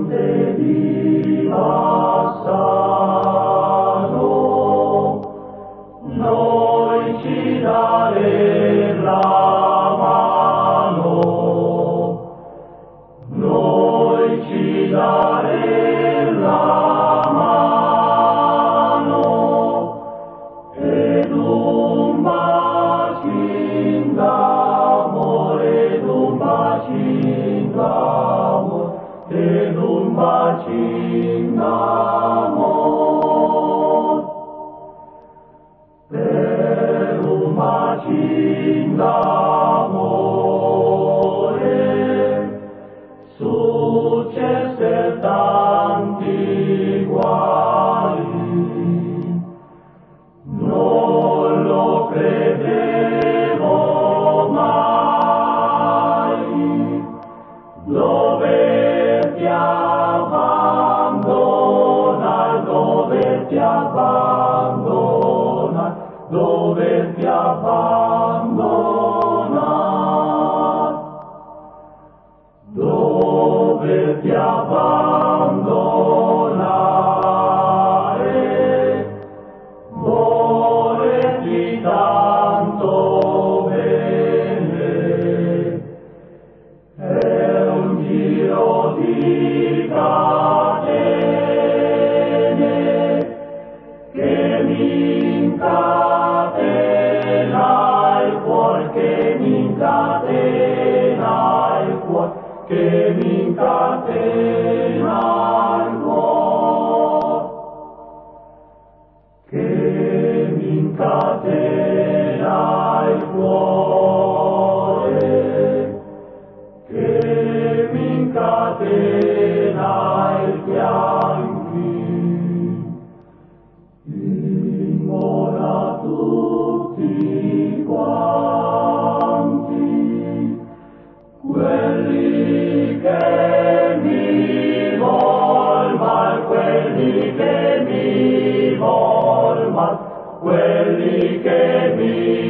te dilassano, noi ci daremo la mano, noi ci daremo la mano, ed un bacin d'amore, ed un bacin d'amore, ed un bacin d'amore, per un bacin d'amore successe tanti guai. Non lo credevo mai, doverti abbandonare, doverti abbandonare, doverti abbandonare, doverti abbandonare, volerti tanto bene, è un giro di catene che mi incatena il cuore, che mi incatena il cuore, che mi incatena il cuore, che mi incatena il cuore, che mi incatena i fianchi. Immora tutti quanti quelli che mi vol mal, quelli che mi vol mal, quelli che mi